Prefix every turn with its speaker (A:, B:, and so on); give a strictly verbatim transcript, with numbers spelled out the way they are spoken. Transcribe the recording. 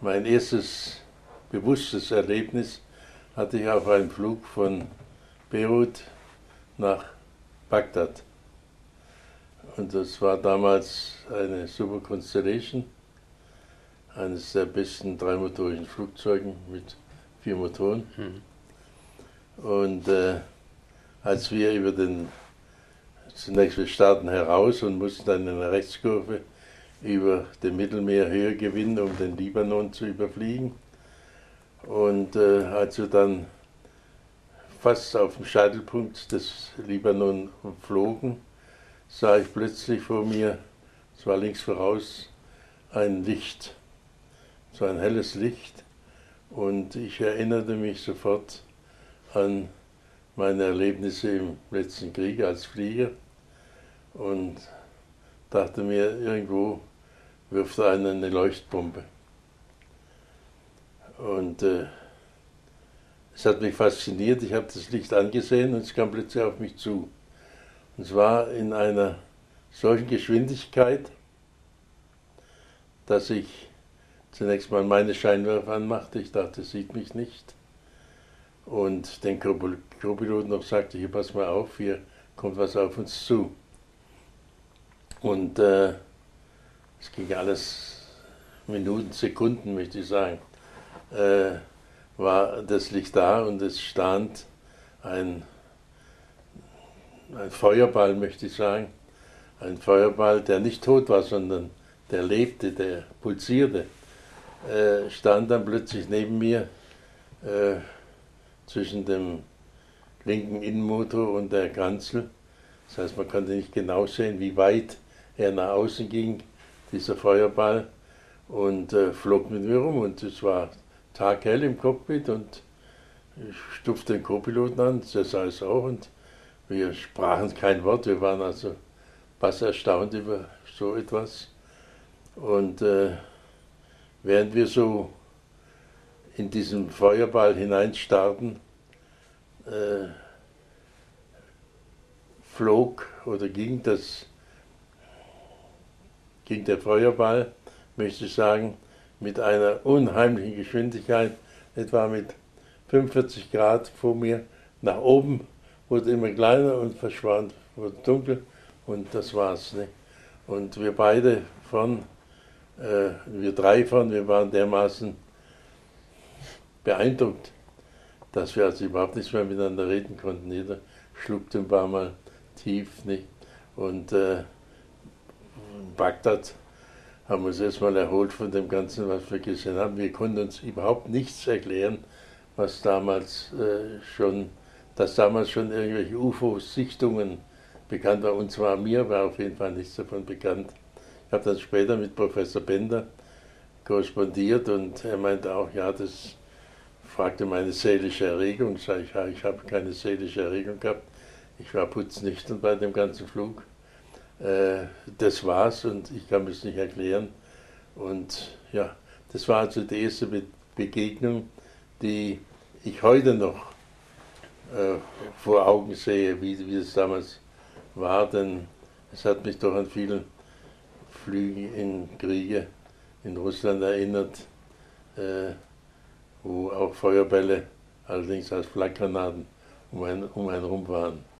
A: Mein erstes bewusstes Erlebnis hatte ich auf einem Flug von Beirut nach Bagdad. Und das war damals eine Super Constellation, eines der besten dreimotorigen Flugzeuge mit vier Motoren. Mhm. Und äh, als wir über den, zunächst wir starten heraus und mussten dann in einer Rechtskurve über den Mittelmeer Höhe gewinnen, um den Libanon zu überfliegen. Und äh, als wir dann fast auf dem Scheitelpunkt des Libanon flogen, sah ich plötzlich vor mir, es war links voraus, ein Licht, so ein helles Licht. Und ich erinnerte mich sofort an meine Erlebnisse im letzten Krieg als Flieger und dachte mir, irgendwo wirft einer eine Leuchtbombe. Und äh, es hat mich fasziniert, ich habe das Licht angesehen und es kam plötzlich auf mich zu. Und zwar in einer solchen Geschwindigkeit, dass ich zunächst mal meine Scheinwerfer anmachte, ich dachte, es sieht mich nicht. Und den Co-Piloten noch sagte, hier pass mal auf, hier kommt was auf uns zu. Und äh, es ging alles Minuten, Sekunden, möchte ich sagen, äh, war das Licht da und es stand ein, ein Feuerball, möchte ich sagen, ein Feuerball, der nicht tot war, sondern der lebte, der pulsierte, äh, stand dann plötzlich neben mir äh, zwischen dem linken Innenmotor und der Kanzel. Das heißt, man konnte nicht genau sehen, wie weit er nach außen ging, dieser Feuerball, und äh, flog mit mir rum. Und es war taghell im Cockpit und ich stupfte den Co-Piloten an, der sah es auch, und wir sprachen kein Wort, wir waren also fast erstaunt über so etwas. Und äh, während wir so in diesen Feuerball hineinstarrten, äh, flog oder ging das ging der Feuerball, möchte ich sagen, mit einer unheimlichen Geschwindigkeit, etwa mit fünfundvierzig Grad vor mir nach oben, wurde immer kleiner und verschwand, wurde dunkel und das war's. Nicht? Und wir beide von, äh, wir drei von, wir waren dermaßen beeindruckt, dass wir also überhaupt nichts mehr miteinander reden konnten. Jeder schluckte ein paar Mal tief. Nicht? Und äh, in Bagdad haben wir uns erstmal erholt von dem Ganzen, was wir gesehen haben. Wir konnten uns überhaupt nichts erklären, was damals äh, schon, dass damals schon irgendwelche U F O-Sichtungen bekannt waren. Uns war mir war auf jeden Fall nichts davon bekannt. Ich habe dann später mit Professor Bender korrespondiert und er meinte auch, ja, das fragte meine seelische Erregung. Sag ich, ja, ich habe keine seelische Erregung gehabt. Ich war putznüchtern bei dem ganzen Flug. Äh, das war's und ich kann es nicht erklären. Und ja, das war also die erste Be Begegnung, die ich heute noch äh, vor Augen sehe, wie, wie es damals war, denn es hat mich doch an vielen Flügen in Kriege in Russland erinnert, äh, wo auch Feuerbälle, allerdings als Flakgranaten, um einen, um einen rum waren.